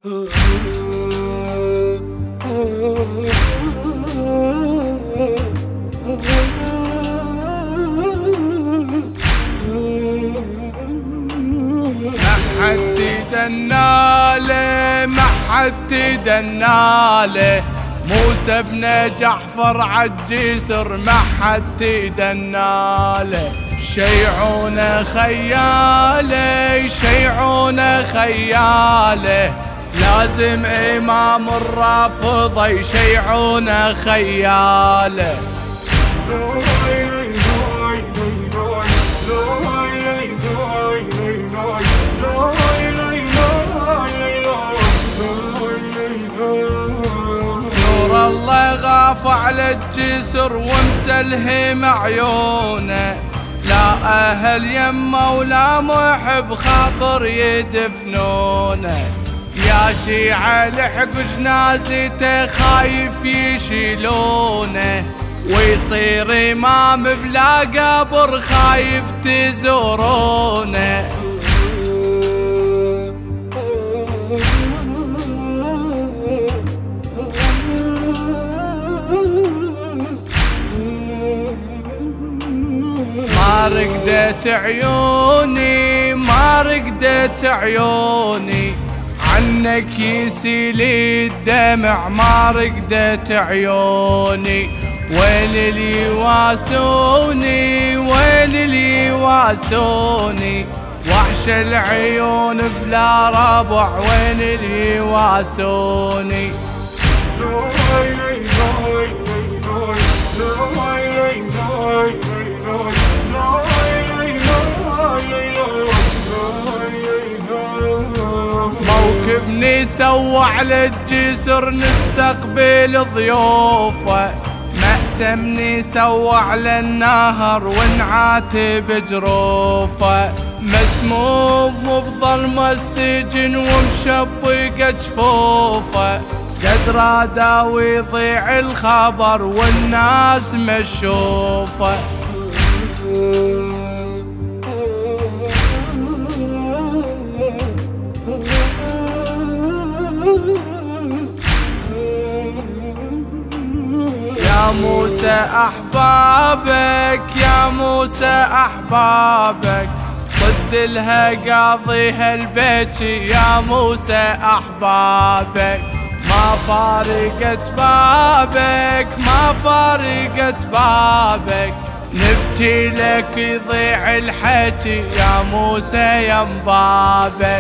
حد دناله ما حد دناله موسى بن جعفر عالجسر ما حد دناله شيعون خياله شيعون خياله لازم امام الرافضه يشيعون خياله نور الله غاف على الجسر ومسلهم عيونه لا اهل يمه ولا محب خاطر يدفنونه يا شيعة لحقوا جنازته خايف يشيلونه ويصير امام بلا قبر خايف تزورونه ما رقدت عيوني ما رقدت عيوني عنك يسيل الدمع ما رقدت عيوني ويل اللي يواسوني ويل اللي يواسوني وحش العيون بلا ربع وين اللي يواسوني موكبني سوى على الجسر نستقبل ضيوفه مأتمني سوى على النهر ونعاتب جروفه مسموم بظلم السجن ومشبق جفوفه قد رادا ويضيع الخبر والناس مشوفه يا موسى أحبابك يا موسى أحبابك صد لها قاضيها البيت يا موسى أحبابك ما فارقت بابك ما فارقت بابك نبكي لك يضيع الحكي يا موسى ينبابك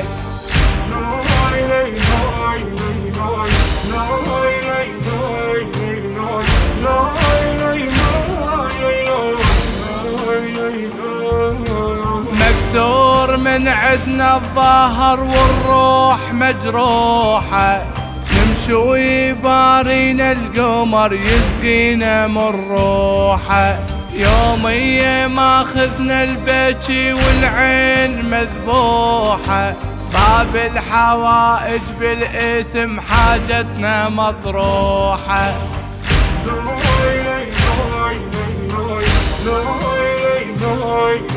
مكسور من عدنا الظهر والروح مجروحة نمشي ويبارينا القمر يسقينا من روحه يومية ماخذنا البكي والعين مذبوحة باب الحوائج بالاسم حاجتنا مطروحة no,